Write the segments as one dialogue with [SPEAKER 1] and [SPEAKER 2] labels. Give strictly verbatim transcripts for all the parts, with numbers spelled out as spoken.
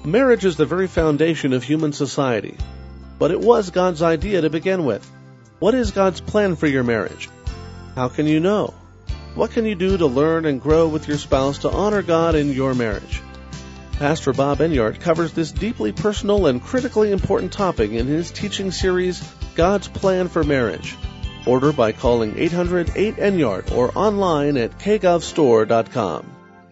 [SPEAKER 1] Marriage is the very foundation of human society, but it was God's idea to begin with. What is God's plan for your marriage? How can you know? What can you do to learn and grow with your spouse to honor God in your marriage? Pastor Bob Enyart covers this deeply personal and critically important topic in his teaching series, God's Plan for Marriage. Order by calling eight hundred eight N Y A R D or online at k gov store dot com.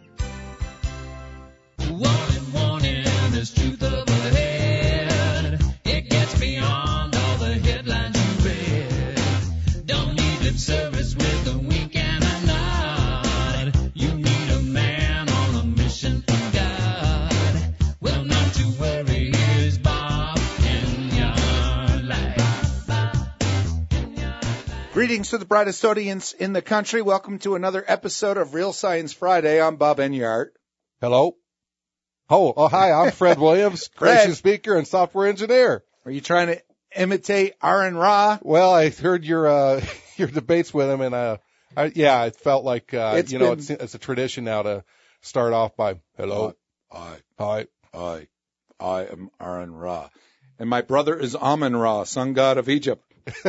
[SPEAKER 2] Greetings to the brightest audience in the country. Welcome to another episode of Real Science Friday. I'm Bob Enyart.
[SPEAKER 3] Hello. Oh, oh, hi, I'm Fred Williams, creation speaker and software engineer.
[SPEAKER 2] Are you trying to imitate Aaron Ra?
[SPEAKER 3] Well, I heard your uh, your debates with him, and uh, I, yeah, it felt like uh, you know been... it's, it's a tradition now to start off by hello.
[SPEAKER 2] Hi,
[SPEAKER 3] hi,
[SPEAKER 2] hi, I am Aaron Ra, and my brother is Amun Ra, sun god of Egypt.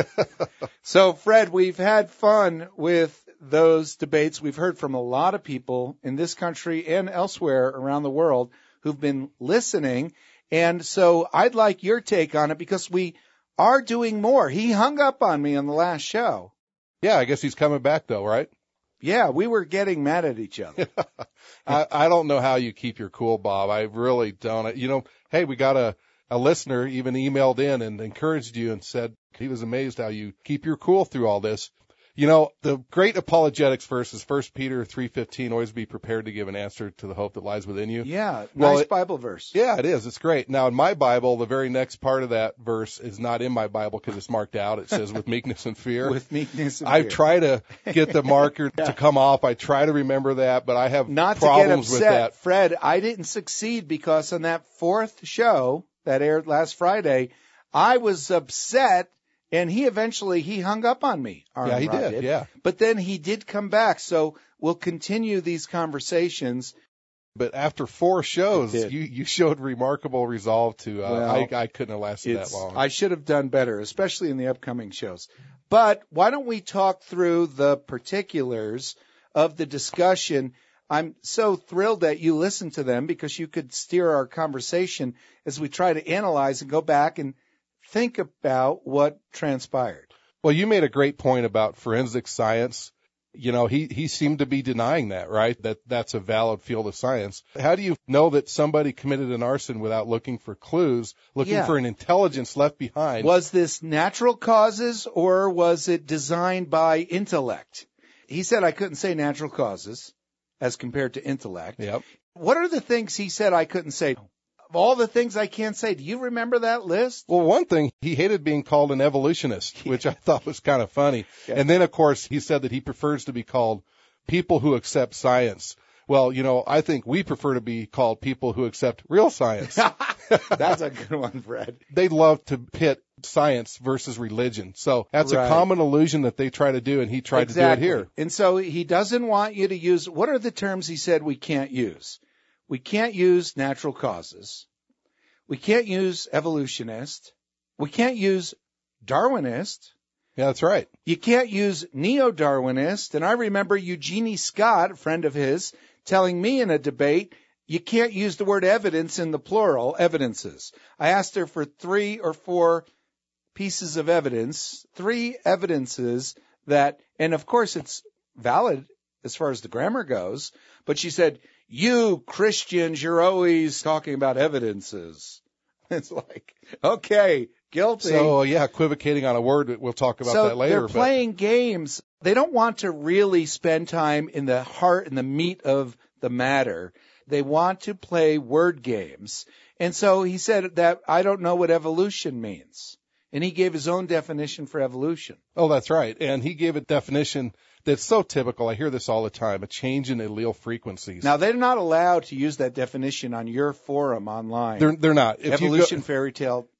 [SPEAKER 2] So, Fred, we've had fun with those debates. We've heard from a lot of people in this country and elsewhere around the world who've been listening. And so I'd like your take on it because we are doing more. He hung up on me on the last show.
[SPEAKER 3] Yeah, I guess he's coming back, though, right?
[SPEAKER 2] Yeah, we were getting mad at each other.
[SPEAKER 3] I, I don't know how you keep your cool, Bob. I really don't. You know, hey, we got a, a listener even emailed in and encouraged you and said he was amazed how you keep your cool through all this. You know, the great apologetics verse is First Peter three fifteen, always be prepared to give an answer to the hope that lies within you.
[SPEAKER 2] Yeah,
[SPEAKER 3] well,
[SPEAKER 2] nice
[SPEAKER 3] it,
[SPEAKER 2] Bible verse.
[SPEAKER 3] Yeah, it is. It's great. Now, in my Bible, the very next part of that verse is not in my Bible because it's marked out. It says, with meekness and fear.
[SPEAKER 2] With meekness and
[SPEAKER 3] I
[SPEAKER 2] fear.
[SPEAKER 3] try to get the marker
[SPEAKER 2] yeah.
[SPEAKER 3] to come off. I try to remember that, but I have
[SPEAKER 2] not
[SPEAKER 3] problems
[SPEAKER 2] to get upset,
[SPEAKER 3] with that.
[SPEAKER 2] Fred, I didn't succeed because on that fourth show that aired last Friday, I was upset. And he eventually, he hung up on me. Aaron
[SPEAKER 3] yeah, he
[SPEAKER 2] Rod
[SPEAKER 3] did,
[SPEAKER 2] did.
[SPEAKER 3] yeah.
[SPEAKER 2] But then he did come back, so we'll continue these conversations.
[SPEAKER 3] But after four shows, you, you showed remarkable resolve to, uh,
[SPEAKER 2] well,
[SPEAKER 3] I, I couldn't have lasted that long.
[SPEAKER 2] I should have done better, especially in the upcoming shows. But why don't we talk through the particulars of the discussion? I'm so thrilled that you listened to them because you could steer our conversation as we try to analyze and go back and think about what transpired.
[SPEAKER 3] Well, you made a great point about forensic science. You know, he, he seemed to be denying that, right? That that's a valid field of science. How do you know that somebody committed an arson without looking for clues, looking
[SPEAKER 2] yeah.
[SPEAKER 3] for an intelligence left behind?
[SPEAKER 2] Was this natural causes or was it designed by intellect? He said I couldn't say natural causes as compared to intellect.
[SPEAKER 3] Yep.
[SPEAKER 2] What are the things he said I couldn't say? Of all the things I can't say, do you remember that list?
[SPEAKER 3] Well, one thing, he hated being called an evolutionist, which I thought was kind of funny.
[SPEAKER 2] Yeah.
[SPEAKER 3] And then, of course, he said that he prefers to be called people who accept science. Well, you know, I think we prefer to be called people who accept real science.
[SPEAKER 2] That's a good one, Fred.
[SPEAKER 3] They love to pit science versus religion. So that's
[SPEAKER 2] right.
[SPEAKER 3] a common illusion that they try to do, and he tried
[SPEAKER 2] exactly.
[SPEAKER 3] to do it here.
[SPEAKER 2] And so he doesn't want you to use, what are the terms he said we can't use? We can't use natural causes. We can't use evolutionist. We can't use Darwinist.
[SPEAKER 3] Yeah, that's right.
[SPEAKER 2] You can't use neo-Darwinist. And I remember Eugenie Scott, a friend of his, telling me in a debate, you can't use the word evidence in the plural, evidences. I asked her for three or four pieces of evidence, three evidences that, and of course it's valid as far as the grammar goes, but she said, you Christians, you're always talking about evidences. It's like, okay, guilty.
[SPEAKER 3] So, yeah, equivocating on a word, we'll talk about
[SPEAKER 2] so
[SPEAKER 3] that later.
[SPEAKER 2] They're playing but... games. They don't want to really spend time in the heart and the meat of the matter. They want to play word games. And so he said that I don't know what evolution means. And he gave his own definition for evolution.
[SPEAKER 3] Oh, that's right. And he gave a definition that's so typical. I hear this all the time, a change in allele frequencies.
[SPEAKER 2] Now, they're not allowed to use that definition on your forum online.
[SPEAKER 3] They're, they're not.
[SPEAKER 2] If Evolution, go, fairy tale.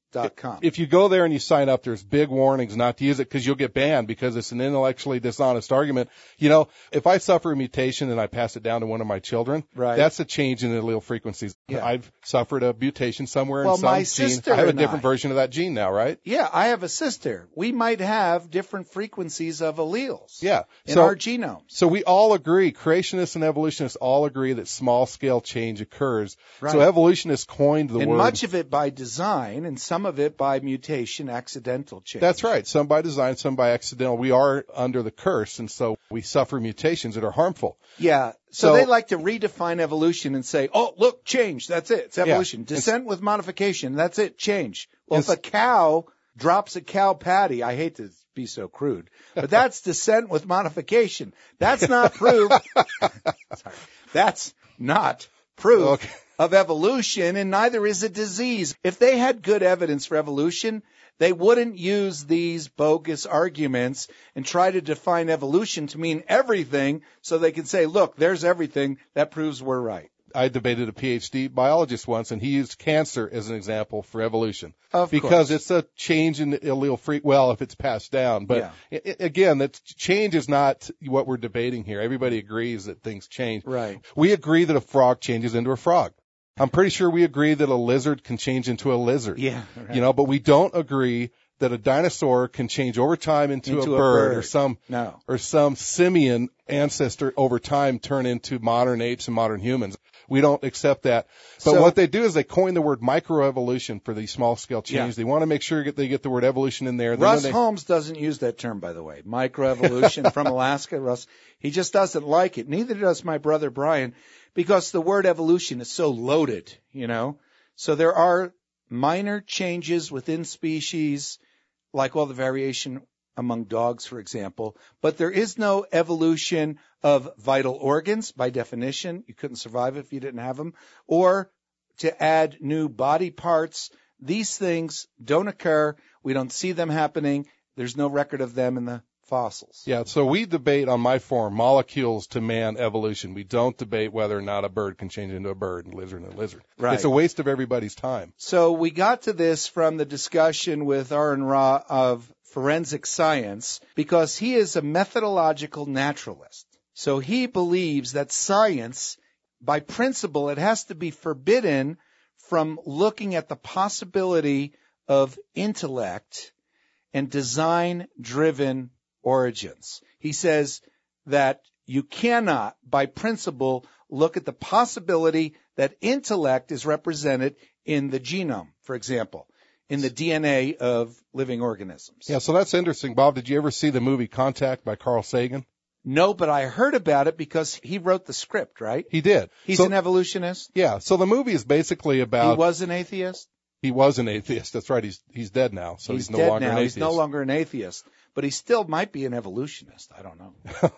[SPEAKER 2] dot com.
[SPEAKER 3] If you go there and you sign up, there's big warnings not to use it because you'll get banned because it's an intellectually dishonest argument. You know, if I suffer a mutation and I pass it down to one of my children,
[SPEAKER 2] right.
[SPEAKER 3] that's a change in the allele frequencies.
[SPEAKER 2] Yeah.
[SPEAKER 3] I've suffered a mutation somewhere
[SPEAKER 2] well,
[SPEAKER 3] in some
[SPEAKER 2] my
[SPEAKER 3] gene.
[SPEAKER 2] sister
[SPEAKER 3] I have a
[SPEAKER 2] and
[SPEAKER 3] different
[SPEAKER 2] I,
[SPEAKER 3] version of that gene now, right?
[SPEAKER 2] Yeah, I have a sister. We might have different frequencies of alleles
[SPEAKER 3] yeah.
[SPEAKER 2] in
[SPEAKER 3] so,
[SPEAKER 2] our genome.
[SPEAKER 3] So we all agree, creationists and evolutionists all agree that small-scale change occurs.
[SPEAKER 2] Right.
[SPEAKER 3] So evolutionists coined the
[SPEAKER 2] and
[SPEAKER 3] word.
[SPEAKER 2] much of it by design and some of it by mutation, accidental change.
[SPEAKER 3] That's right. Some by design, some by accidental. We are under the curse, and so we suffer mutations that are harmful.
[SPEAKER 2] Yeah. So,
[SPEAKER 3] So
[SPEAKER 2] they like to redefine evolution and say, oh, look, change. That's it. It's evolution.
[SPEAKER 3] Yeah.
[SPEAKER 2] Descent with modification. That's it. Change. Well, if
[SPEAKER 3] It's-
[SPEAKER 2] a cow drops a cow patty, I hate to be so crude, but that's descent with modification. That's not proof. Sorry. That's not proof
[SPEAKER 3] Okay.
[SPEAKER 2] of evolution, and neither is a disease. If they had good evidence for evolution, they wouldn't use these bogus arguments and try to define evolution to mean everything so they can say, look, there's everything that proves we're right.
[SPEAKER 3] I debated a PhD biologist once, and he used cancer as an example for evolution.
[SPEAKER 2] Of
[SPEAKER 3] because
[SPEAKER 2] course.
[SPEAKER 3] it's a change in the allele free, well, if it's passed down. But
[SPEAKER 2] Yeah.
[SPEAKER 3] i- again, that change is not what we're debating here. Everybody agrees that things change.
[SPEAKER 2] Right.
[SPEAKER 3] We agree that a frog changes into a frog. I'm pretty sure we agree that a lizard can change into a lizard.
[SPEAKER 2] Yeah. Right.
[SPEAKER 3] You know, but we don't agree that a dinosaur can change over time into,
[SPEAKER 2] Into
[SPEAKER 3] a,
[SPEAKER 2] a
[SPEAKER 3] bird,
[SPEAKER 2] bird.
[SPEAKER 3] or some
[SPEAKER 2] No.
[SPEAKER 3] or some simian ancestor over time turn into modern apes and modern humans. We don't accept that. But
[SPEAKER 2] So-
[SPEAKER 3] what they do is they coin the word microevolution for these small scale change.
[SPEAKER 2] Yeah.
[SPEAKER 3] They want to make sure they get the word evolution in there. Then
[SPEAKER 2] Russ
[SPEAKER 3] when they,
[SPEAKER 2] Holmes doesn't use that term, by the way. Microevolution from Alaska. Russ, he just doesn't like it. Neither does my brother Brian, because the word evolution is so loaded, you know. So there are minor changes within species, like all the variation among dogs, for example, but there is no evolution of vital organs by definition. You couldn't survive if you didn't have them, or to add new body parts. These things don't occur. We don't see them happening. There's no record of them in the fossils.
[SPEAKER 3] yeah, so we debate on my forum molecules to man evolution. We don't debate whether or not a bird can change into a bird and a lizard into a lizard.
[SPEAKER 2] Right.
[SPEAKER 3] It's a waste of everybody's time.
[SPEAKER 2] So we got to this from the discussion with Aaron Ra of forensic science, because he is a methodological naturalist. So he believes that science, by principle, it has to be forbidden from looking at the possibility of intellect and design-driven origins. He says that you cannot, by principle, look at the possibility that intellect is represented in the genome, for example, in the D N A of living organisms.
[SPEAKER 3] Yeah, so that's interesting. Bob, did you ever see the movie Contact by Carl Sagan?
[SPEAKER 2] No, but I heard about it because he wrote the script, right?
[SPEAKER 3] He did.
[SPEAKER 2] He's
[SPEAKER 3] So-
[SPEAKER 2] an evolutionist.
[SPEAKER 3] Yeah, so the movie is basically about
[SPEAKER 2] He was an atheist.
[SPEAKER 3] he was an atheist. That's right. He's he's dead now, so he's,
[SPEAKER 2] he's
[SPEAKER 3] no
[SPEAKER 2] dead
[SPEAKER 3] longer
[SPEAKER 2] now.
[SPEAKER 3] an atheist.
[SPEAKER 2] He's no longer an atheist, but he still might be an evolutionist. I don't know.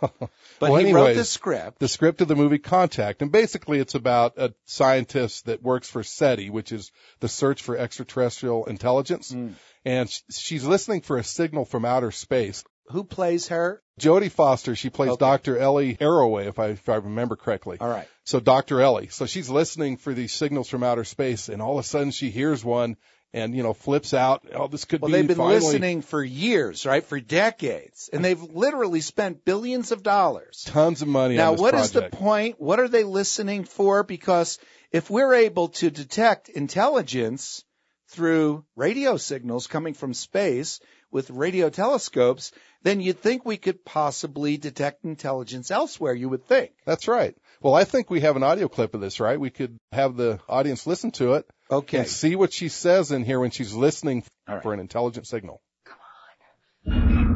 [SPEAKER 2] But
[SPEAKER 3] Well,
[SPEAKER 2] he wrote
[SPEAKER 3] anyways,
[SPEAKER 2] the script.
[SPEAKER 3] the script of the movie Contact, and basically it's about a scientist that works for SETI, which is the Search for Extraterrestrial Intelligence,
[SPEAKER 2] Mm.
[SPEAKER 3] and sh- she's listening for a signal from outer space.
[SPEAKER 2] Who plays her?
[SPEAKER 3] Jodie Foster, she plays
[SPEAKER 2] Okay.
[SPEAKER 3] Doctor Ellie Haraway, if I if I remember correctly.
[SPEAKER 2] All right.
[SPEAKER 3] So Doctor Ellie, so she's listening for these signals from outer space, and all of a sudden she hears one, and you know flips out. Oh, this could
[SPEAKER 2] Well,
[SPEAKER 3] be
[SPEAKER 2] they've been
[SPEAKER 3] finally.
[SPEAKER 2] listening for years, right? For decades. And they've literally spent billions of dollars.
[SPEAKER 3] Tons of money
[SPEAKER 2] Now,
[SPEAKER 3] on this
[SPEAKER 2] what is
[SPEAKER 3] project.
[SPEAKER 2] the point? What are they listening for? Because if we're able to detect intelligence through radio signals coming from space with radio telescopes, then you'd think we could possibly detect intelligence elsewhere, you would think.
[SPEAKER 3] That's right. Well, I think we have an audio clip of this, right? We could have the audience listen to it
[SPEAKER 2] Okay.
[SPEAKER 3] and see what she says in here when she's listening
[SPEAKER 2] All right.
[SPEAKER 3] for an intelligent signal.
[SPEAKER 4] All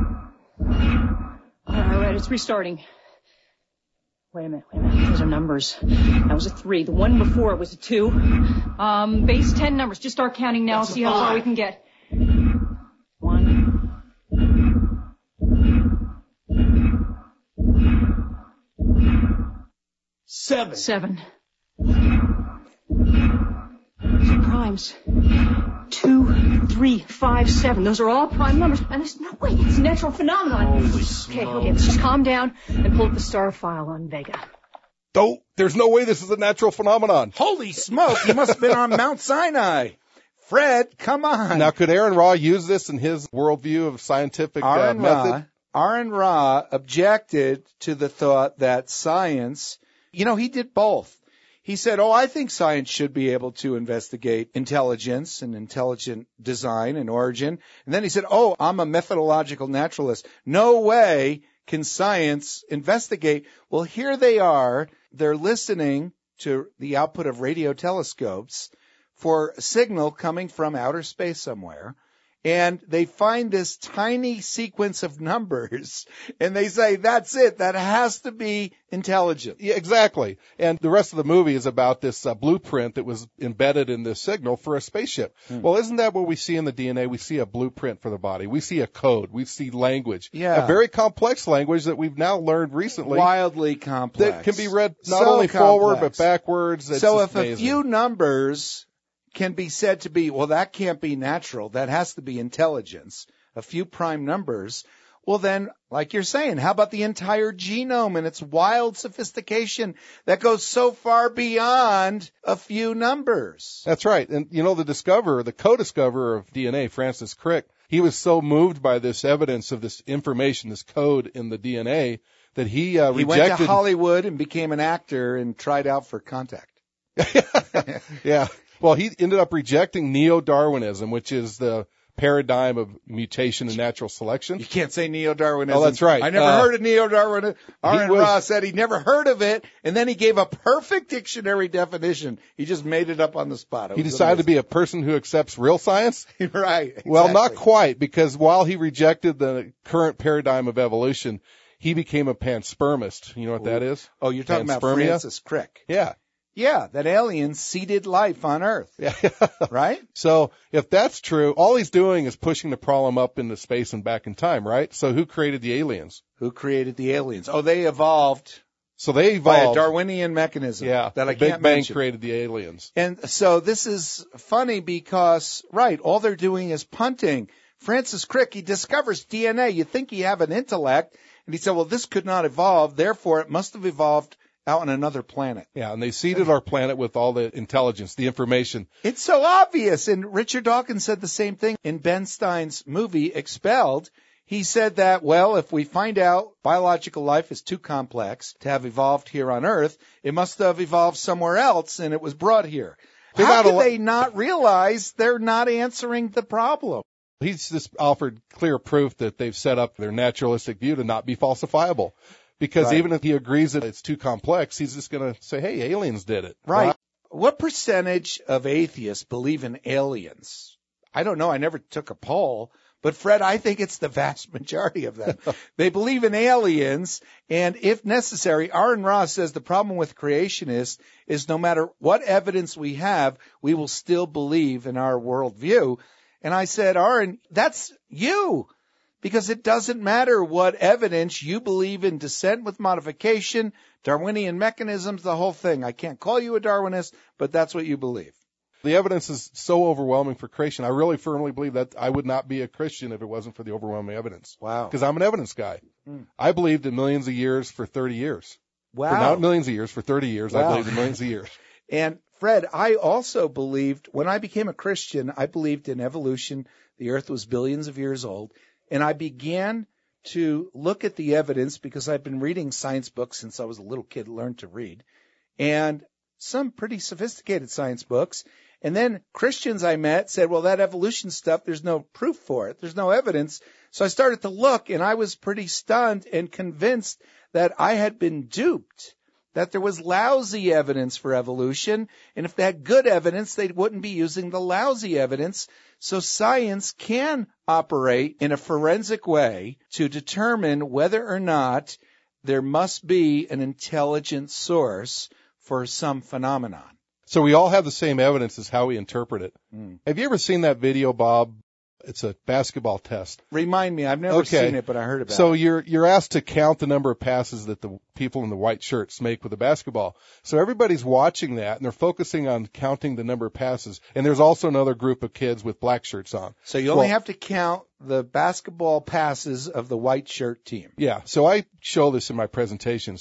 [SPEAKER 4] right, all right, it's restarting. Wait a minute, wait a minute. Those are numbers. That was a three. The one before it was a two. Um, base ten numbers. Just start counting now. See how far we can get. One.
[SPEAKER 5] Seven.
[SPEAKER 4] Seven. Those are primes. Two, three, five, seven. Those are all prime numbers. And there's no way. It's a natural phenomenon.
[SPEAKER 5] Holy
[SPEAKER 4] Okay,
[SPEAKER 5] smokes.
[SPEAKER 4] okay, let's just calm down and pull up the star file on Vega.
[SPEAKER 3] Oh, there's no way this is a natural phenomenon.
[SPEAKER 2] Holy smoke, he must have been on Mount Sinai. Fred, come on.
[SPEAKER 3] Now, could Aaron Ra use this in his worldview of scientific uh,
[SPEAKER 2] Aaron
[SPEAKER 3] method?
[SPEAKER 2] Ra, Aaron Ra objected to the thought that science, you know, he did both. He said, oh, I think science should be able to investigate intelligence and intelligent design and origin. And then he said, oh, I'm a methodological naturalist. No way can science investigate. Well, here they are. They're listening to the output of radio telescopes for a signal coming from outer space somewhere. And they find this tiny sequence of numbers, and they say, that's it. That has to be intelligent.
[SPEAKER 3] Yeah, exactly. And the rest of the movie is about this uh, blueprint that was embedded in this signal for a spaceship. Hmm. Well, isn't that what we see in the D N A? We see a blueprint for the body. We see a code. We see language.
[SPEAKER 2] Yeah.
[SPEAKER 3] A very complex language that we've now learned recently.
[SPEAKER 2] Wildly complex.
[SPEAKER 3] That can be read not
[SPEAKER 2] so
[SPEAKER 3] only
[SPEAKER 2] complex.
[SPEAKER 3] forward but backwards. It's
[SPEAKER 2] so if
[SPEAKER 3] amazing.
[SPEAKER 2] a few numbers can be said to be, well, that can't be natural. That has to be intelligence. A few prime numbers. Well, then, like you're saying, how about the entire genome and its wild sophistication that goes so far beyond a few numbers?
[SPEAKER 3] That's right. And, you know, the discoverer, the co-discoverer of D N A, Francis Crick, he was so moved by this evidence of this information, this code in the D N A, that he uh,
[SPEAKER 2] he
[SPEAKER 3] rejected...
[SPEAKER 2] went to Hollywood and became an actor and tried out for Contact.
[SPEAKER 3] Yeah. Well, he ended up rejecting neo-Darwinism, which is the paradigm of mutation and natural selection.
[SPEAKER 2] You can't say neo-Darwinism.
[SPEAKER 3] Oh, that's right.
[SPEAKER 2] I never
[SPEAKER 3] uh,
[SPEAKER 2] heard of neo-Darwinism. Aaron
[SPEAKER 3] was,
[SPEAKER 2] Ra said he never heard of it, and then he gave a perfect dictionary definition. He just made it up on the spot. It
[SPEAKER 3] he decided amazing. to be a person who accepts real science?
[SPEAKER 2] Right. Exactly.
[SPEAKER 3] Well, not quite, because while he rejected the current paradigm of evolution, he became a panspermist. You know what Ooh. that is?
[SPEAKER 2] Oh, you're talking about Francis Crick.
[SPEAKER 3] Yeah.
[SPEAKER 2] Yeah, that aliens seeded life on Earth.
[SPEAKER 3] Yeah.
[SPEAKER 2] Right?
[SPEAKER 3] So if that's true, all he's doing is pushing the problem up into space and back in time, right? So who created the aliens?
[SPEAKER 2] Who created the aliens? Oh, they evolved.
[SPEAKER 3] So they evolved.
[SPEAKER 2] By a Darwinian mechanism.
[SPEAKER 3] Yeah.
[SPEAKER 2] That I
[SPEAKER 3] Big
[SPEAKER 2] can't
[SPEAKER 3] Bang
[SPEAKER 2] mention.
[SPEAKER 3] created the aliens.
[SPEAKER 2] And so this is funny because, right, all they're doing is punting. Francis Crick, he discovers D N A. You think you have an intellect. And he said, well, this could not evolve. Therefore, it must have evolved out on another planet.
[SPEAKER 3] Yeah, and they seeded our planet with all the intelligence, the information.
[SPEAKER 2] It's so obvious. And Richard Dawkins said the same thing in Ben Stein's movie, Expelled. He said that, well, if we find out biological life is too complex to have evolved here on Earth, it must have evolved somewhere else, and it was brought here.
[SPEAKER 3] They
[SPEAKER 2] How can
[SPEAKER 3] lo-
[SPEAKER 2] they not realize they're not answering the problem?
[SPEAKER 3] He's just offered clear proof that they've set up their naturalistic view to not be falsifiable. Because right. even if he agrees that it's too complex, he's just going to say, hey, aliens did it.
[SPEAKER 2] Right.
[SPEAKER 3] Well,
[SPEAKER 2] what percentage of atheists believe in aliens? I don't know. I never took a poll. But, Fred, I think it's the vast majority of them. They believe in aliens, and if necessary, Aaron Ra says the problem with creationists is no matter what evidence we have, we will still believe in our worldview. And I said, Aaron, that's you. Because it doesn't matter what evidence you believe in descent with modification, Darwinian mechanisms, the whole thing. I can't call you a Darwinist, but that's what you believe.
[SPEAKER 3] The evidence is so overwhelming for creation. I really firmly believe that I would not be a Christian if it wasn't for the overwhelming evidence.
[SPEAKER 2] Wow.
[SPEAKER 3] Because I'm an evidence guy. Mm. I believed in millions of years for thirty years.
[SPEAKER 2] Wow.
[SPEAKER 3] For not millions of years, for thirty years, wow. I believed in millions of years.
[SPEAKER 2] And, Fred, I also believed, when I became a Christian, I believed in evolution. The earth was billions of years old. And I began to look at the evidence because I've been reading science books since I was a little kid, learned to read, and some pretty sophisticated science books. And then Christians I met said, well, that evolution stuff, there's no proof for it. There's no evidence. So I started to look, and I was pretty stunned and convinced that I had been duped, that there was lousy evidence for evolution. And if they had good evidence, they wouldn't be using the lousy evidence. So science can operate in a forensic way to determine whether or not there must be an intelligent source for some phenomenon.
[SPEAKER 3] So we all have the same evidence as how we interpret it.
[SPEAKER 2] Mm.
[SPEAKER 3] Have you ever seen that video, Bob? It's a basketball test.
[SPEAKER 2] Remind me. I've never
[SPEAKER 3] okay.
[SPEAKER 2] seen it, but I heard about
[SPEAKER 3] so
[SPEAKER 2] it. So
[SPEAKER 3] you're you're asked to count the number of passes that the people in the white shirts make with a basketball. So everybody's watching that, and they're focusing on counting the number of passes. And there's also another group of kids with black shirts on.
[SPEAKER 2] So you only well, have to count the basketball passes of the white shirt team.
[SPEAKER 3] Yeah. So I show this in my presentations.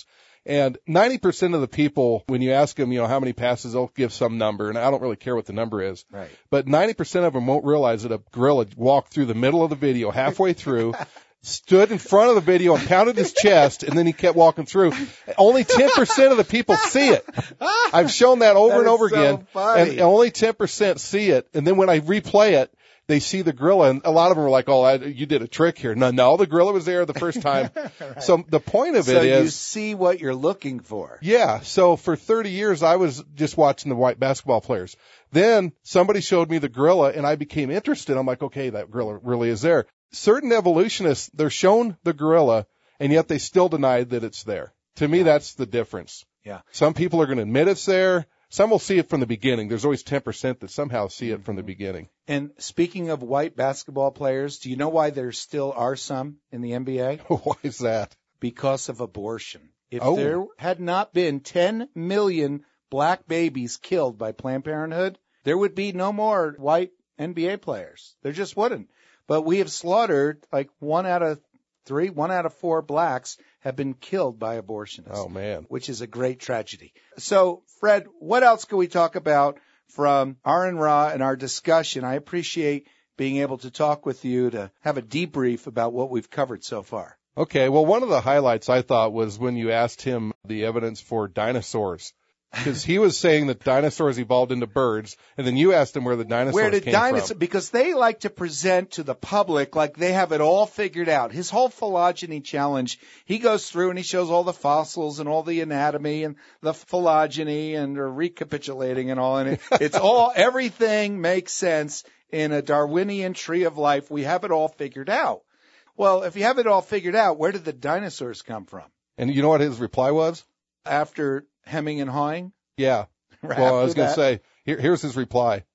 [SPEAKER 3] And ninety percent of the people, when you ask them, you know, how many passes, they'll give some number, and I don't really care what the number is.
[SPEAKER 2] Right.
[SPEAKER 3] But ninety percent of them won't realize that a gorilla walked through the middle of the video, halfway through, stood in front of the video and pounded his chest, and then he kept walking through. Only ten percent of the people see it. I've shown that over
[SPEAKER 2] That
[SPEAKER 3] and
[SPEAKER 2] is
[SPEAKER 3] over
[SPEAKER 2] so
[SPEAKER 3] again,
[SPEAKER 2] funny.
[SPEAKER 3] and only ten percent see it. And then when I replay it, they see the gorilla, and a lot of them are like, oh, I, you did a trick here. No, no, the gorilla was there the first time. Right. So the point of
[SPEAKER 2] so
[SPEAKER 3] it is,
[SPEAKER 2] you see what you're looking for.
[SPEAKER 3] yeah, so for thirty years, I was just watching the white basketball players. Then somebody showed me the gorilla, and I became interested. I'm like, okay, that gorilla really is there. Certain evolutionists, they're shown the gorilla, and yet they still deny that it's there. To me,
[SPEAKER 2] Yeah.
[SPEAKER 3] that's the difference.
[SPEAKER 2] Yeah.
[SPEAKER 3] Some people are going to admit it's there. Some will see it from the beginning. There's always ten percent that somehow see it from the beginning.
[SPEAKER 2] And speaking of white basketball players, do you know why there still are some in the N B A?
[SPEAKER 3] Why is that?
[SPEAKER 2] Because of abortion. If
[SPEAKER 3] Oh.
[SPEAKER 2] there had not been ten million black babies killed by Planned Parenthood, there would be no more white N B A players. There just wouldn't. But we have slaughtered like one out of three, one out of four blacks have been killed by abortionists.
[SPEAKER 3] Oh, man.
[SPEAKER 2] Which is a great tragedy. So, Fred, what else can we talk about from Aaron Ra and our discussion? I appreciate being able to talk with you to have a debrief about what we've covered so far.
[SPEAKER 3] Okay, well, one of the highlights I thought was when you asked him the evidence for dinosaurs. Because he was saying that dinosaurs evolved into birds, and then you asked him where the dinosaurs
[SPEAKER 2] Where did
[SPEAKER 3] came
[SPEAKER 2] dinosaurs?
[SPEAKER 3] from.
[SPEAKER 2] Because they like to present to the public like they have it all figured out. His whole phylogeny challenge, he goes through and he shows all the fossils and all the anatomy and the phylogeny and or recapitulating and all. And it, it's all, everything makes sense in a Darwinian tree of life. We have it all figured out. Well, if you have it all figured out, where did the dinosaurs come from?
[SPEAKER 3] And you know what his reply was?
[SPEAKER 2] After hemming and hawing?
[SPEAKER 3] Yeah.
[SPEAKER 2] Right
[SPEAKER 3] Well, I was
[SPEAKER 2] after
[SPEAKER 3] going to
[SPEAKER 2] that.
[SPEAKER 3] say, here, here's his reply.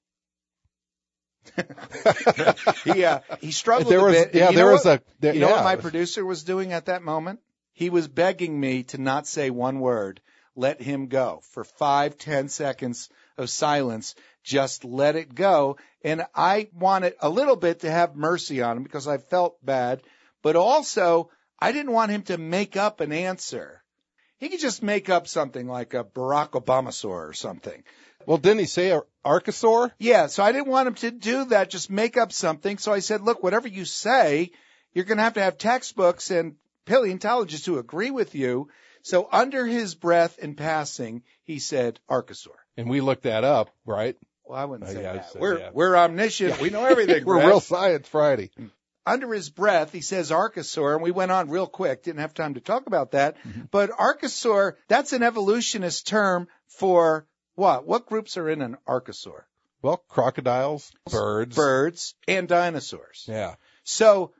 [SPEAKER 2] he uh, he struggled
[SPEAKER 3] There
[SPEAKER 2] a
[SPEAKER 3] was,
[SPEAKER 2] bit.
[SPEAKER 3] yeah,
[SPEAKER 2] You
[SPEAKER 3] there
[SPEAKER 2] know
[SPEAKER 3] was
[SPEAKER 2] what-
[SPEAKER 3] a, there,
[SPEAKER 2] You know
[SPEAKER 3] yeah,
[SPEAKER 2] what my
[SPEAKER 3] it was-
[SPEAKER 2] producer was doing at that moment? He was begging me to not say one word. Let him go for five, ten seconds of silence. Just let it go. And I wanted a little bit to have mercy on him because I felt bad. But also, I didn't want him to make up an answer. He could just make up something like a Barack Obamasaur or something.
[SPEAKER 3] Well, didn't he say Ar- Archosaur?
[SPEAKER 2] Yeah, so I didn't want him to do that, just make up something. So I said, look, whatever you say, you're going to have to have textbooks and paleontologists who agree with you. So under his breath in passing, he said Archosaur.
[SPEAKER 3] And we looked that up, right?
[SPEAKER 2] Well, I wouldn't
[SPEAKER 3] Uh,
[SPEAKER 2] say
[SPEAKER 3] yeah, I
[SPEAKER 2] that.
[SPEAKER 3] said,
[SPEAKER 2] we're,
[SPEAKER 3] yeah.
[SPEAKER 2] we're omniscient. We know everything.
[SPEAKER 3] We're
[SPEAKER 2] Brett.
[SPEAKER 3] Real Science Friday.
[SPEAKER 2] Under his breath, he says Archosaur, and we went on real quick. Didn't have time to talk about that. Mm-hmm. But Archosaur, that's an evolutionist term for what? What groups are in an Archosaur?
[SPEAKER 3] Well, crocodiles, birds.
[SPEAKER 2] Birds, and dinosaurs.
[SPEAKER 3] Yeah.
[SPEAKER 2] So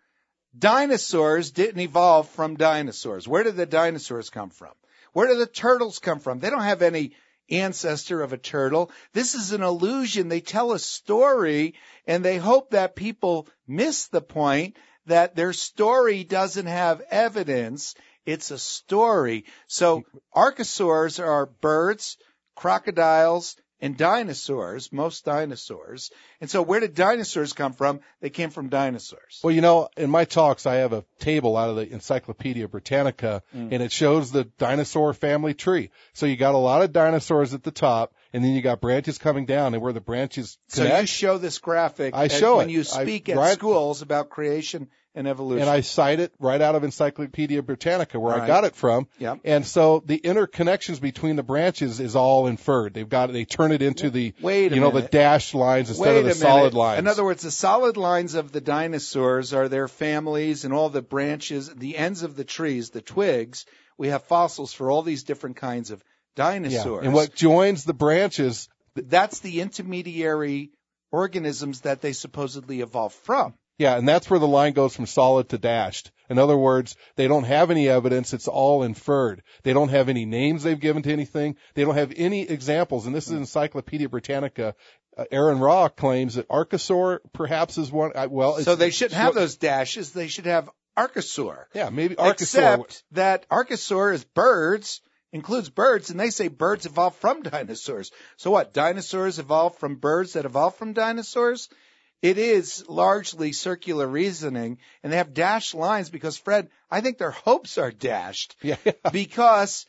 [SPEAKER 2] dinosaurs didn't evolve from dinosaurs. Where did the dinosaurs come from? Where did the turtles come from? They don't have any ancestor of a turtle. This is an illusion. They tell a story, and they hope that people miss the point that their story doesn't have evidence. It's a story. So archosaurs are birds, crocodiles, and dinosaurs, most dinosaurs. And so where did dinosaurs come from? They came from dinosaurs.
[SPEAKER 3] Well, you know, in my talks, I have a table out of the Encyclopedia Britannica, mm. and it shows the dinosaur family tree. So you got a lot of dinosaurs at the top, and then you got branches coming down, and where the branches connect.
[SPEAKER 2] So you show this graphic
[SPEAKER 3] I show
[SPEAKER 2] when
[SPEAKER 3] it.
[SPEAKER 2] you speak
[SPEAKER 3] I,
[SPEAKER 2] at
[SPEAKER 3] right,
[SPEAKER 2] schools about creation and evolution.
[SPEAKER 3] And I cite it right out of Encyclopedia Britannica, where
[SPEAKER 2] all
[SPEAKER 3] I
[SPEAKER 2] right.
[SPEAKER 3] got it from.
[SPEAKER 2] Yep.
[SPEAKER 3] And so the interconnections between the branches is all inferred. They've got they turn it into the
[SPEAKER 2] Wait a
[SPEAKER 3] you know
[SPEAKER 2] minute.
[SPEAKER 3] the dashed lines instead
[SPEAKER 2] Wait
[SPEAKER 3] of the
[SPEAKER 2] a
[SPEAKER 3] solid
[SPEAKER 2] minute.
[SPEAKER 3] lines.
[SPEAKER 2] In other words, the solid lines of the dinosaurs are their families and all the branches, the ends of the trees, the twigs. We have fossils for all these different kinds of dinosaurs.
[SPEAKER 3] Yeah. And what joins the branches,
[SPEAKER 2] that's the intermediary organisms that they supposedly evolved from.
[SPEAKER 3] Yeah, and that's where the line goes from solid to dashed. In other words, they don't have any evidence. It's all inferred. They don't have any names they've given to anything. They don't have any examples. And this is Encyclopedia Britannica. Uh, Aaron Ra claims that Archosaur perhaps is one. Uh, well, it's,
[SPEAKER 2] so they shouldn't have those dashes. They should have Archosaur.
[SPEAKER 3] Yeah, maybe Archosaur.
[SPEAKER 2] Except that Archosaur is birds, includes birds, and they say birds evolved from dinosaurs. So what? Dinosaurs evolved from birds that evolved from dinosaurs? It is largely circular reasoning, and they have dashed lines because, Fred, I think their hopes are dashed
[SPEAKER 3] yeah.
[SPEAKER 2] because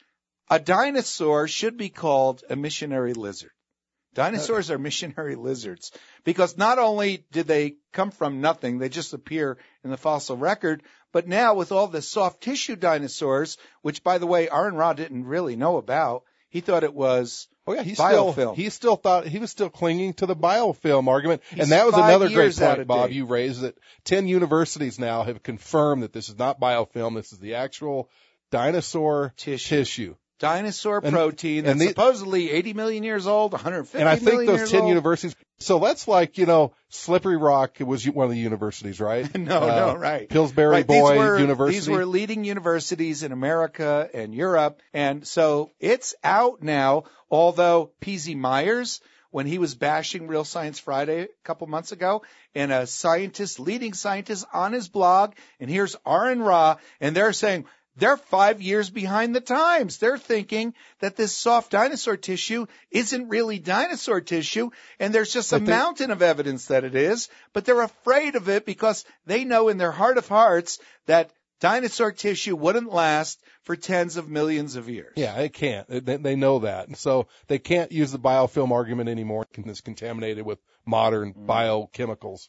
[SPEAKER 2] A dinosaur should be called a missionary lizard. Dinosaurs are missionary lizards because not only did they come from nothing, they just appear in the fossil record, but now with all the soft tissue dinosaurs, which, by the way, Aron Ra didn't really know about, he thought it was
[SPEAKER 3] Oh yeah, he
[SPEAKER 2] biofilm.
[SPEAKER 3] still he still thought he was still clinging to the biofilm argument,
[SPEAKER 2] He's
[SPEAKER 3] and that was
[SPEAKER 2] five
[SPEAKER 3] another great
[SPEAKER 2] years out
[SPEAKER 3] point,
[SPEAKER 2] of
[SPEAKER 3] Bob.
[SPEAKER 2] date.
[SPEAKER 3] You raised that ten universities now have confirmed that this is not biofilm. This is the actual dinosaur
[SPEAKER 2] Tissue.
[SPEAKER 3] tissue.
[SPEAKER 2] Dinosaur
[SPEAKER 3] And-
[SPEAKER 2] protein
[SPEAKER 3] and
[SPEAKER 2] that's
[SPEAKER 3] the-
[SPEAKER 2] supposedly eighty million years old, one hundred fifty
[SPEAKER 3] And I think
[SPEAKER 2] million
[SPEAKER 3] those
[SPEAKER 2] years
[SPEAKER 3] ten
[SPEAKER 2] old.
[SPEAKER 3] universities. So that's like, you know, Slippery Rock was one of the universities, right?
[SPEAKER 2] No,
[SPEAKER 3] Uh,
[SPEAKER 2] no, right.
[SPEAKER 3] Pillsbury
[SPEAKER 2] Right,
[SPEAKER 3] Boy
[SPEAKER 2] these were,
[SPEAKER 3] University.
[SPEAKER 2] These were leading universities in America and Europe. And so it's out now, although P Z Myers, when he was bashing Real Science Friday a couple months ago, and a scientist, leading scientist on his blog, and here's Aron Ra, and they're saying, they're five years behind the times. They're thinking that this soft dinosaur tissue isn't really dinosaur tissue, and there's just a
[SPEAKER 3] But they-
[SPEAKER 2] mountain of evidence that it is, but they're afraid of it because they know in their heart of hearts that dinosaur tissue wouldn't last for tens of millions of years.
[SPEAKER 3] Yeah, it can't. They, they know that. And so they can't use the biofilm argument anymore. It's contaminated with modern
[SPEAKER 2] Mm.
[SPEAKER 3] biochemicals.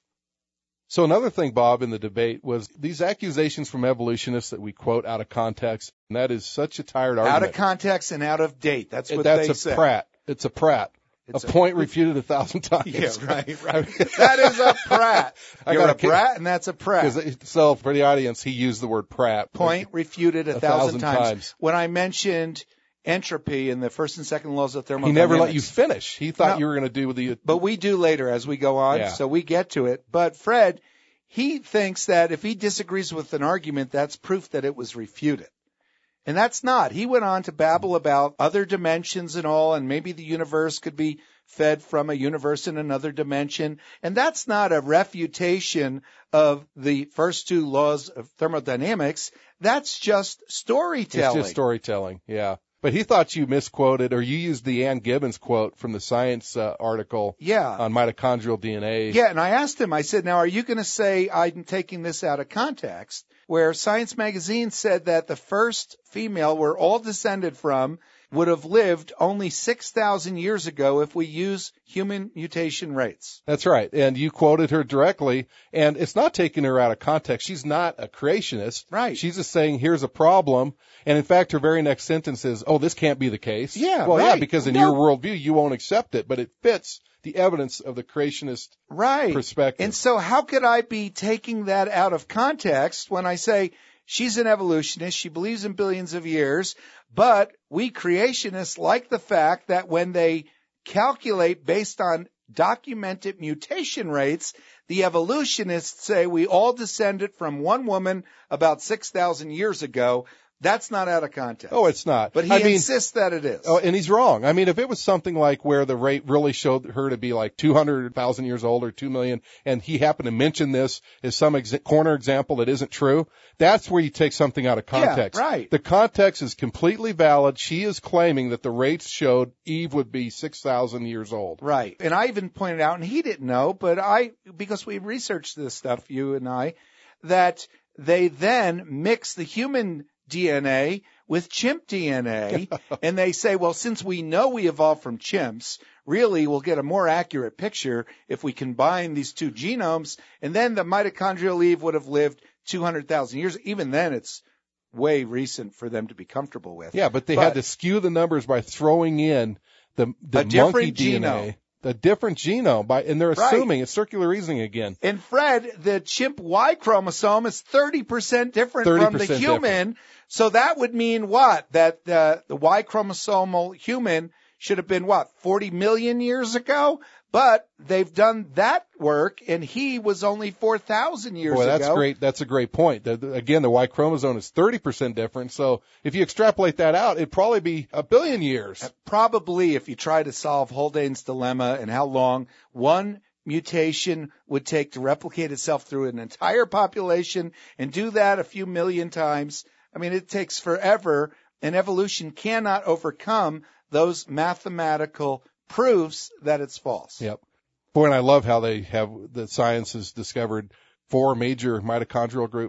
[SPEAKER 3] So another thing, Bob, in the debate was these accusations from evolutionists that we quote out of context, and that is such a tired argument.
[SPEAKER 2] Out of context and out of date. That's what
[SPEAKER 3] That's
[SPEAKER 2] they
[SPEAKER 3] a
[SPEAKER 2] say.
[SPEAKER 3] Pratt. It's a Pratt.
[SPEAKER 2] It's
[SPEAKER 3] a
[SPEAKER 2] a-
[SPEAKER 3] point refuted a thousand times.
[SPEAKER 2] Yeah, right, right. That is a Pratt.
[SPEAKER 3] I
[SPEAKER 2] You're
[SPEAKER 3] gotta
[SPEAKER 2] a
[SPEAKER 3] kick-
[SPEAKER 2] Pratt, and that's a Pratt.
[SPEAKER 3] 'Cause it- So for the audience, he used the word Pratt.
[SPEAKER 2] Point refuted a,
[SPEAKER 3] A
[SPEAKER 2] thousand,
[SPEAKER 3] thousand
[SPEAKER 2] times.
[SPEAKER 3] times.
[SPEAKER 2] When I mentioned entropy in the first and second laws of
[SPEAKER 3] He
[SPEAKER 2] thermodynamics.
[SPEAKER 3] never let you finish. He thought
[SPEAKER 2] No.
[SPEAKER 3] you were going to do the.
[SPEAKER 2] But we do later as we go on,
[SPEAKER 3] Yeah.
[SPEAKER 2] so we get to it. But Fred, he thinks that if he disagrees with an argument, that's proof that it was refuted. And that's not. He went on to babble about other dimensions and all, and maybe the universe could be fed from a universe in another dimension. And that's not a refutation of the first two laws of thermodynamics. That's just storytelling.
[SPEAKER 3] It's just storytelling, yeah. But he thought you misquoted, or you used the Ann Gibbons quote from the Science uh, article
[SPEAKER 2] Yeah.
[SPEAKER 3] on mitochondrial D N A.
[SPEAKER 2] Yeah, and I asked him, I said, now, are you going to say I'm taking this out of context? Where Science Magazine said that the first female we're all descended from would have lived only six thousand years ago if we use human mutation rates.
[SPEAKER 3] That's right. And you quoted her directly, and it's not taking her out of context. She's not a creationist.
[SPEAKER 2] Right.
[SPEAKER 3] She's just saying, here's a problem. And in fact, her very next sentence is, oh, this can't be the case.
[SPEAKER 2] Yeah,
[SPEAKER 3] Well, yeah,
[SPEAKER 2] right.
[SPEAKER 3] because in
[SPEAKER 2] No.
[SPEAKER 3] your worldview, you won't accept it, but it fits the evidence of the creationist
[SPEAKER 2] Right.
[SPEAKER 3] perspective.
[SPEAKER 2] And so how could I be taking that out of context when I say she's an evolutionist, she believes in billions of years, but we creationists like the fact that when they calculate based on documented mutation rates, the evolutionists say we all descended from one woman about six thousand years ago. That's not out of context.
[SPEAKER 3] Oh, it's not.
[SPEAKER 2] But he
[SPEAKER 3] I mean,
[SPEAKER 2] insists that it is.
[SPEAKER 3] Oh, and he's wrong. I mean, if it was something like where the rate really showed her to be like two hundred thousand years old or two million, and he happened to mention this as some ex- corner example that isn't true, that's where you take something out of context.
[SPEAKER 2] Yeah, right.
[SPEAKER 3] The context is completely valid. She is claiming that the rates showed Eve would be six thousand years old.
[SPEAKER 2] Right. And I even pointed out, and he didn't know, but I, because we researched this stuff, you and I, that they then mix the human D N A with chimp D N A, and they say, well, since we know we evolved from chimps, really we'll get a more accurate picture if we combine these two genomes, and then the mitochondrial Eve would have lived two hundred thousand years. Even then, it's way recent for them to be comfortable with.
[SPEAKER 3] Yeah, but they had to skew the numbers by throwing in the, the
[SPEAKER 2] A different
[SPEAKER 3] monkey D N A.
[SPEAKER 2] genome.
[SPEAKER 3] A different genome, by, and they're
[SPEAKER 2] Right.
[SPEAKER 3] assuming it's circular reasoning again.
[SPEAKER 2] And Fred, the chimp Y chromosome is thirty percent different from the
[SPEAKER 3] thirty percent
[SPEAKER 2] human.
[SPEAKER 3] different.
[SPEAKER 2] So that would mean what? That uh, the Y chromosomal human should have been what? forty million years ago? But they've done that work, and he was only four thousand years
[SPEAKER 3] Boy,
[SPEAKER 2] ago.
[SPEAKER 3] that's great. That's a great point. The, the, again, the Y chromosome is thirty percent different. So if you extrapolate that out, it'd probably be a billion years.
[SPEAKER 2] Probably, if you try to solve Haldane's dilemma and how long one mutation would take to replicate itself through an entire population and do that a few million times, I mean, it takes forever, and evolution cannot overcome those mathematical proofs that it's false.
[SPEAKER 3] Yep. Boy, and I love how they have the science has discovered four major mitochondrial groups.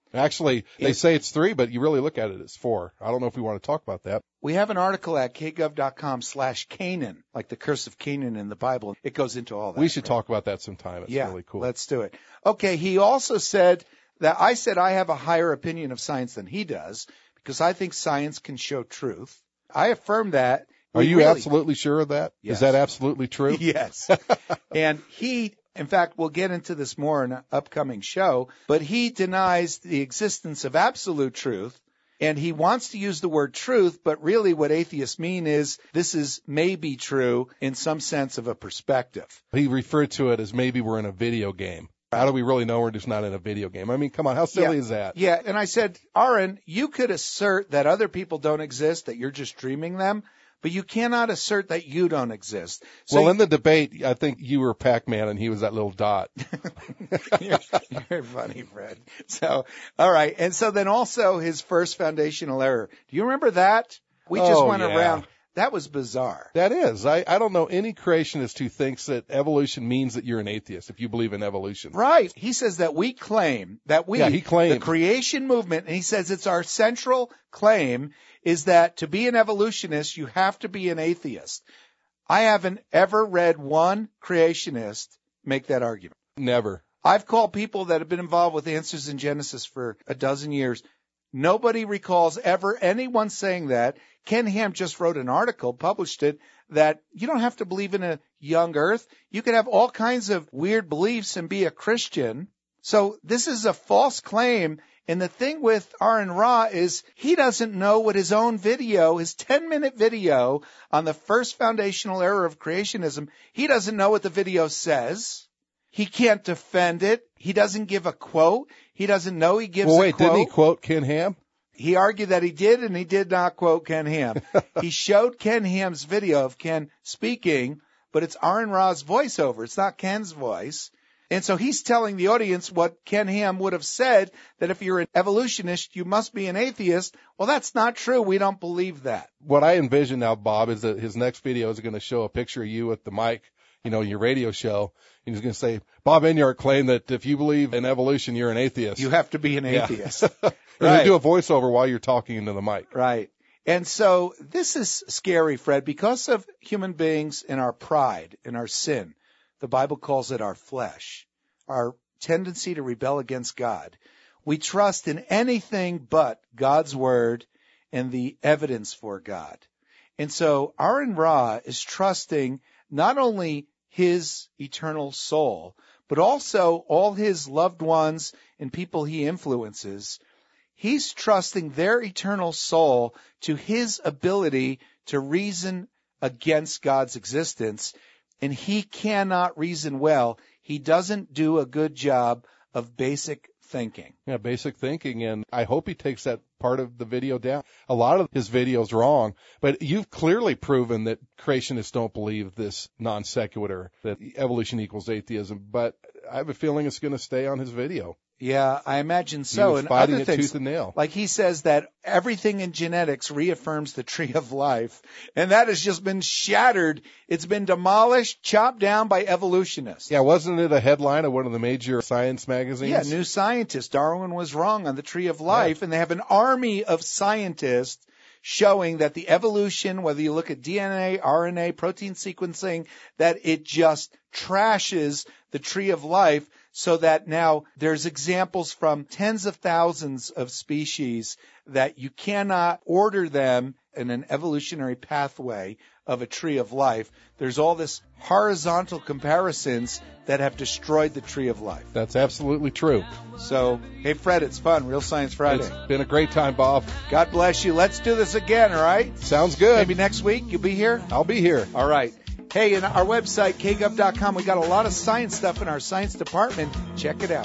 [SPEAKER 3] Actually, they
[SPEAKER 2] It-
[SPEAKER 3] say it's three, but you really look at it as four. I don't know if we want to talk about that.
[SPEAKER 2] We have an article at kgov.com slash Canaan, like the curse of Canaan in the Bible. It goes into all that.
[SPEAKER 3] We should
[SPEAKER 2] right?
[SPEAKER 3] talk about that sometime. It's
[SPEAKER 2] yeah,
[SPEAKER 3] really cool.
[SPEAKER 2] Let's do it. Okay, he also said that I said I have a higher opinion of science than he does because I think science can show truth. I affirm that.
[SPEAKER 3] Are
[SPEAKER 2] We
[SPEAKER 3] you
[SPEAKER 2] really-
[SPEAKER 3] absolutely sure of that?
[SPEAKER 2] Yes.
[SPEAKER 3] Is that absolutely true?
[SPEAKER 2] Yes. And he, in fact, we'll get into this more in an upcoming show, but he denies the existence of absolute truth. And he wants to use the word truth, but really what atheists mean is this is maybe true in some sense of a perspective.
[SPEAKER 3] He referred to it as maybe we're in a video game. How do we really know we're just not in a video game? I mean, come on, how silly
[SPEAKER 2] Yeah.
[SPEAKER 3] is that?
[SPEAKER 2] Yeah. And I said, Aaron, you could assert that other people don't exist, that you're just dreaming them, but you cannot assert that you don't exist. So
[SPEAKER 3] Well, in the debate, I think you were Pac-Man and he was that little dot.
[SPEAKER 2] you're, you're funny, Fred. So, all right. And so then also his first foundational error. Do you remember that? We just
[SPEAKER 3] Oh,
[SPEAKER 2] went
[SPEAKER 3] yeah.
[SPEAKER 2] around. That was bizarre.
[SPEAKER 3] That is. I, I don't know any creationist who thinks that evolution means that you're an atheist if you believe in evolution.
[SPEAKER 2] Right. He says that we claim that we,
[SPEAKER 3] Yeah, he claimed.
[SPEAKER 2] the creation movement, and he says it's our central claim is that to be an evolutionist, you have to be an atheist. I haven't ever read one creationist make that argument.
[SPEAKER 3] Never.
[SPEAKER 2] I've called people that have been involved with Answers in Genesis for a dozen years. Nobody recalls ever anyone saying that. Ken Ham just wrote an article, published it, that you don't have to believe in a young earth. You could have all kinds of weird beliefs and be a Christian. So this is a false claim. And the thing with Aaron Ra is he doesn't know what his own video, his ten-minute video on the first foundational error of creationism, he doesn't know what the video says. He can't defend it. He doesn't give a quote. He doesn't know he gives
[SPEAKER 3] Well,
[SPEAKER 2] a
[SPEAKER 3] wait,
[SPEAKER 2] quote.
[SPEAKER 3] didn't he quote Ken Ham?
[SPEAKER 2] He argued that he did, and he did not quote Ken Ham. He showed Ken Ham's video of Ken speaking, but it's Aaron Ra's voiceover. It's not Ken's voice. And so he's telling the audience what Ken Ham would have said, that if you're an evolutionist, you must be an atheist. Well, that's not true. We don't believe that.
[SPEAKER 3] What I envision now, Bob, is that his next video is going to show a picture of you with the mic, you know, your radio show. And he's going to say, Bob Enyart claimed that if you believe in evolution, you're an atheist.
[SPEAKER 2] You have to be an
[SPEAKER 3] Yeah.
[SPEAKER 2] atheist.
[SPEAKER 3] And
[SPEAKER 2] Right.
[SPEAKER 3] you do a voiceover while you're talking into the mic.
[SPEAKER 2] Right. And so this is scary, Fred, because of human beings and our pride and our sin. The Bible calls it our flesh, our tendency to rebel against God. We trust in anything but God's word and the evidence for God. And so Aaron Ra is trusting not only his eternal soul, but also all his loved ones and people he influences. He's trusting their eternal soul to his ability to reason against God's existence, and he cannot reason well. He doesn't do a good job of basic thinking.
[SPEAKER 3] Yeah, basic thinking, and I hope he takes that part of the video down. A lot of his video's wrong, but you've clearly proven that creationists don't believe this non sequitur, that evolution equals atheism, but I have a feeling it's going to stay on his video.
[SPEAKER 2] Yeah, I imagine
[SPEAKER 3] He
[SPEAKER 2] so.
[SPEAKER 3] was
[SPEAKER 2] And
[SPEAKER 3] fighting
[SPEAKER 2] other
[SPEAKER 3] it
[SPEAKER 2] things,
[SPEAKER 3] tooth and nail.
[SPEAKER 2] like he says that everything in genetics reaffirms the tree of life, and that has just been shattered. It's been demolished, chopped down by evolutionists.
[SPEAKER 3] Yeah, wasn't it a headline of one of the major science magazines?
[SPEAKER 2] Yeah, New Scientist. Darwin was wrong on the tree of life, and they have an army of scientists showing that the evolution, whether you look at D N A, R N A, protein sequencing, that it just trashes the tree of life, so that now there's examples from tens of thousands of species that you cannot order them in an evolutionary pathway of a tree of life. There's all this horizontal comparisons that have destroyed the tree of life.
[SPEAKER 3] That's absolutely true.
[SPEAKER 2] So, hey, Fred, it's fun. Real Science Friday.
[SPEAKER 3] It's been a great time, Bob.
[SPEAKER 2] God bless you. Let's do this again, all right?
[SPEAKER 3] Sounds good.
[SPEAKER 2] Maybe next week you'll be here?
[SPEAKER 3] I'll be here.
[SPEAKER 2] All right. Hey, in our website, k gov dot com, we got a lot of science stuff in our science department. Check it out.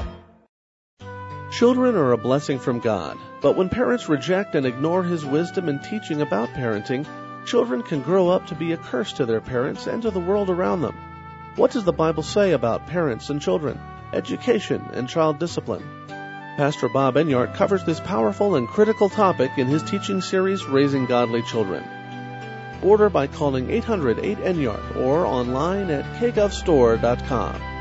[SPEAKER 1] Children are a blessing from God, but when parents reject and ignore His wisdom and teaching about parenting, children can grow up to be a curse to their parents and to the world around them. What does the Bible say about parents and children, education and child discipline? Pastor Bob Enyart covers this powerful and critical topic in his teaching series, Raising Godly Children. Order by calling eight hundred eight Enyart or online at k gov store dot com.